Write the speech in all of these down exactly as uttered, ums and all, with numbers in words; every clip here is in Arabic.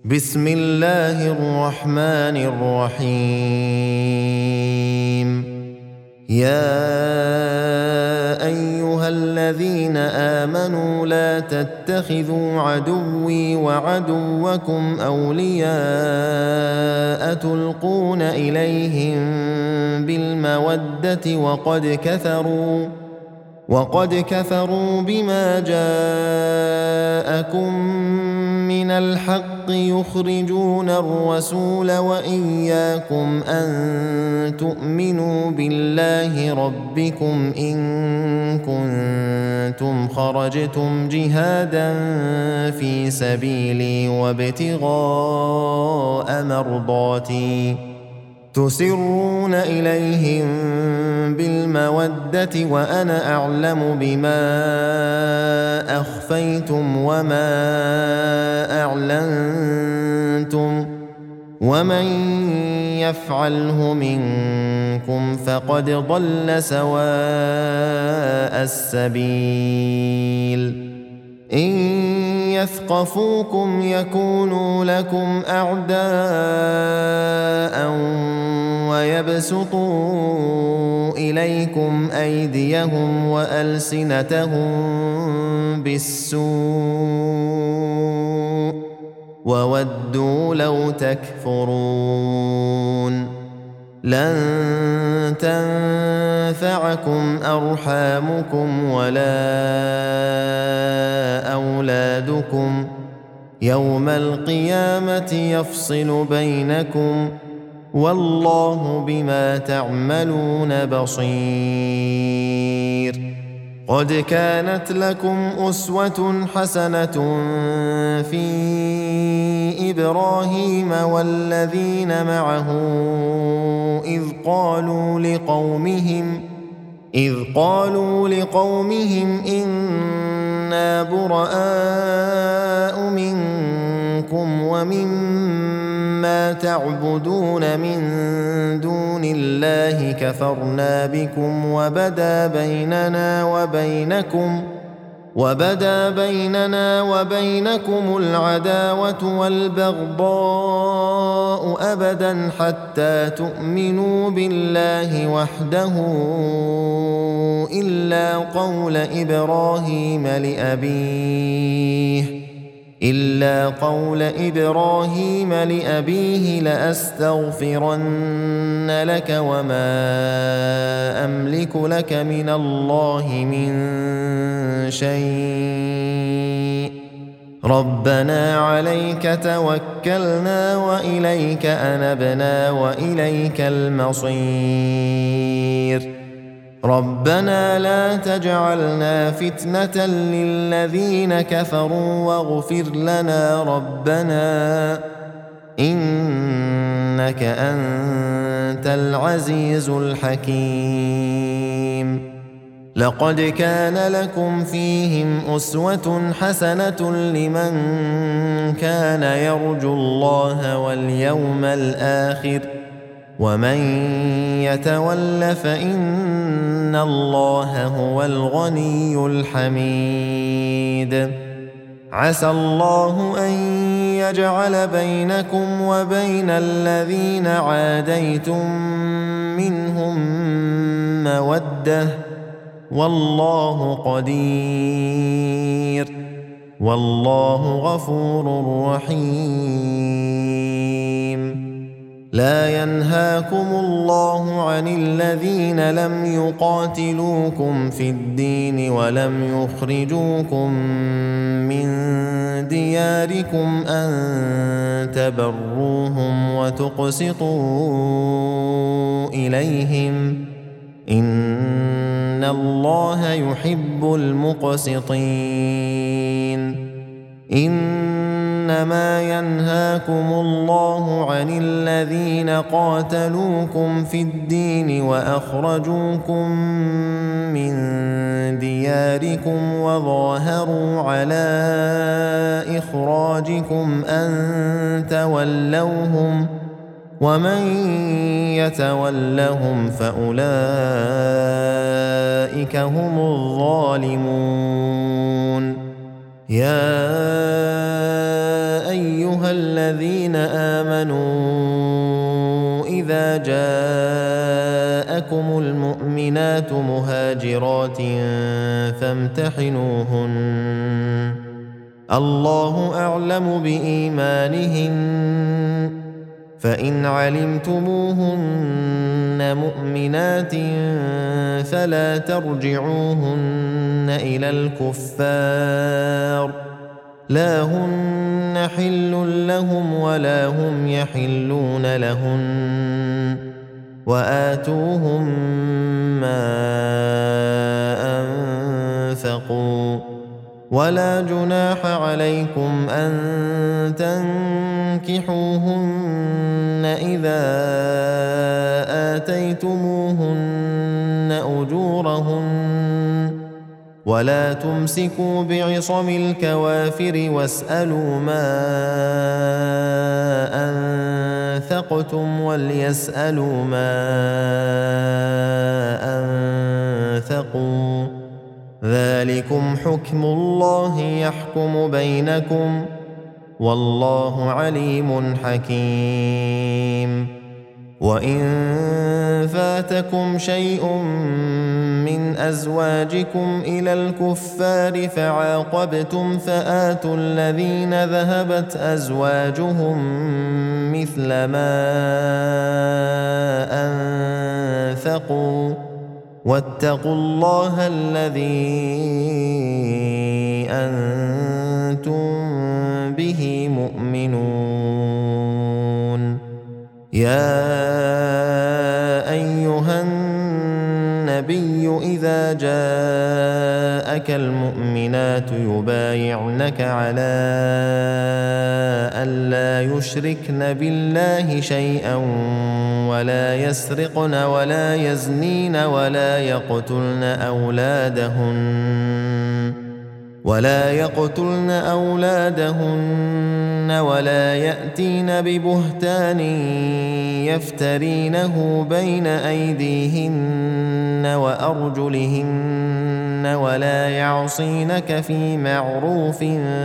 بسم الله الرحمن الرحيم. يا أيها الذين آمنوا لا تتخذوا عدوي وعدوكم أولياء تلقون إليهم بالمودة وقد كفروا وقد كفروا بما جاءكم من الحق يخرجون الرسول وإياكم أن تؤمنوا بالله ربكم إن كنتم خرجتم جهادا في سبيلي وابتغاء مرضاتي تسرون إليهم بالمودة وأنا أعلم بما أخفيتم وما أعلنتم ومن يفعله منكم فقد ضل سواء السبيل. إن يثقفوكم يكونوا لكم أعداء ويبسطوا إليكم أيديهم وألسنتهم بالسوء وودوا لو تكفرون. لن تنفعكم أرحامكم ولا أولادكم يوم القيامة يفصل بينكم والله بما تعملون بصير. قد كانت لكم أسوة حسنة في إبراهيم والذين معه إذ قالوا لقومهم إذ قالوا لقومهم إنا براء منكم ومما تعبدون من دون الله كفرنا بكم وبدا بيننا وبينكم وبدا بيننا وبينكم العداوة والبغضاء أبدا حتى تؤمنوا بالله وحده إلا قول إبراهيم لأبيه إلا قول إبراهيم لأبيه لأستغفرن لك وما أملك لك من الله من شيء ربنا عليك توكلنا وإليك أنبنا وإليك المصير. ربنا لا تجعلنا فتنة للذين كفروا واغفر لنا ربنا إنك أنت العزيز الحكيم. لقد كان لكم فيهم أسوة حسنة لمن كان يرجو الله واليوم الآخر ومن يتول فإن الله هو الغني الحميد. عسى الله أن يجعل بينكم وبين الذين عاديتم منهم مودة والله قدير والله غفور رحيم. لا ينهاكم الله عن الذين لم يقاتلوكم في الدين ولم يخرجوكم من دياركم أن تبروهم وتقسطوا إليهم إن الله يحب المقسطين. إنما ينهاكم الله عن الذين قاتلوكم في الدين وأخرجوكم من دياركم وظاهروا على إخراجكم أن تولوهم ومن يتولهم فأولئك هم الظالمون. يا أيها الذين آمنوا إذا جاءكم المؤمنات مهاجرات فامتحنوهن الله أعلم بإيمانهن فإن علمتموهن مؤمنات فلا ترجعوهن إلى الكفار لا هن حل لهم ولا هم يحلون لهن وآتوهم ما أنفقوا ولا جناح عليكم أن تنكحوهن إذا آتيتموهن أجورهن ولا تمسكوا بعصم الكوافر واسألوا ما أنفقتم وليسألوا ما أنفقوا ذلكم حكم الله يحكم بينكم والله عليم حكيم وإن فاتكم شيء من أزواجكم إلى الكفار فعاقبتم فآتوا الذين ذهبت أزواجهم مثل ما أنفقوا واتقوا الله الذي أنتم به مؤمنون يا أيها النبي إذا جاءك المؤمنات يبايعنك على ألا يشركن بالله شيئا ولا يسرقن ولا يزنين ولا يقتلن أولادهن ولا يقتلن أولادهن ولا يأتين ببهتان يفترينه بين أيديهن وأرجلهن ولا يعصينك في معروف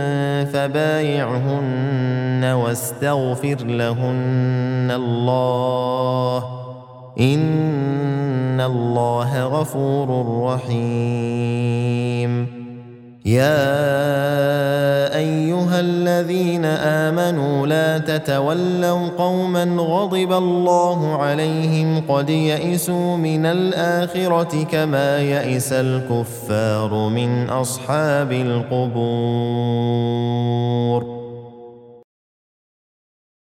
فبايعهن واستغفر لهن الله إن الله غفور رحيم يا أيها الذين آمنوا لا تتولوا قوما غضب الله عليهم قد يئسوا من الآخرة كما يئس الكفار من أصحاب القبور